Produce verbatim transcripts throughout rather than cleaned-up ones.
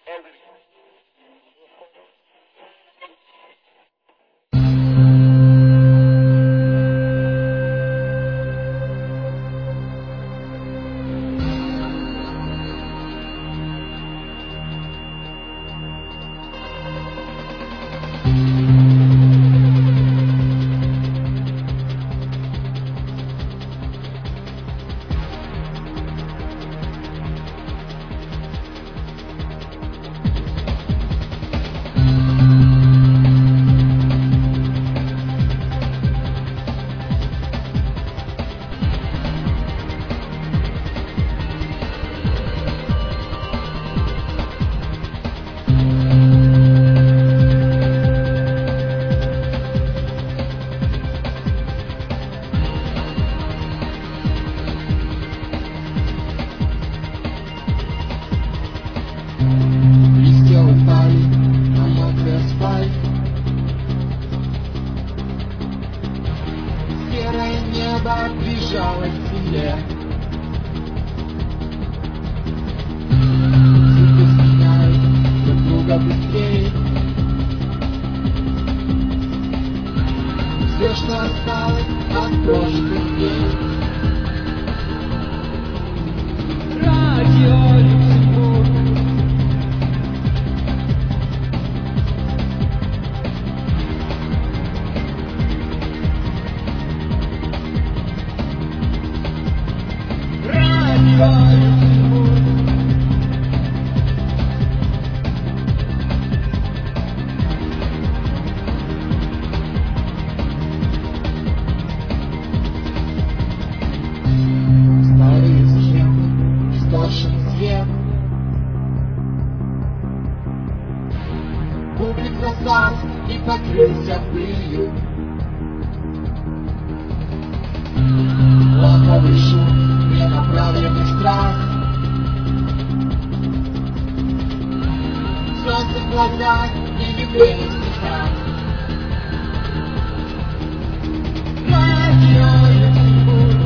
Листья упали на мокрый асфальт, серое небо прижалось к земле. Цветы сменяют друг друга быстрее. Все, что осталось от прошлых дней. Радио Люксембург. Старые схемы, истошный свет, публик застал и покрылся пылью. Лаковый шум, ненаправленный страх, солнце в глазах и евреи в стихах. Радио Люксембург.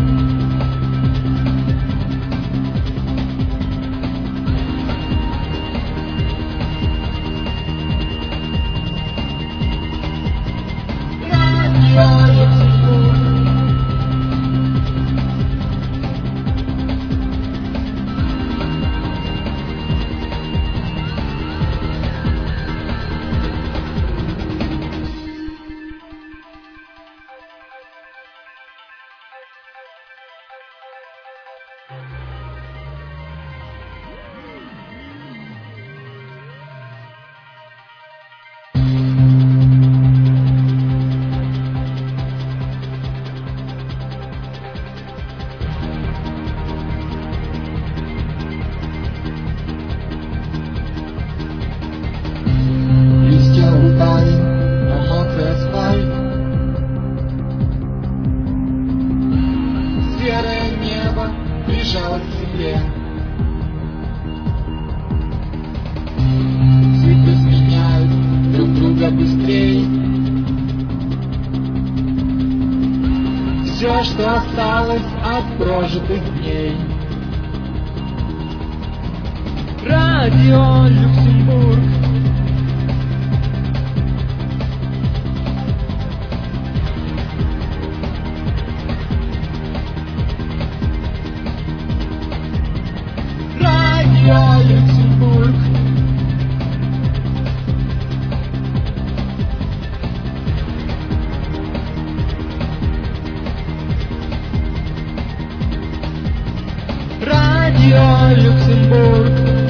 Радио Люксембург. Серое небо прижалось к земле. Цветы сменяют друг друга быстрее. Все, что осталось от прожитых дней. Радио Люксембург. Радио Люксембург. Радио Люксембург.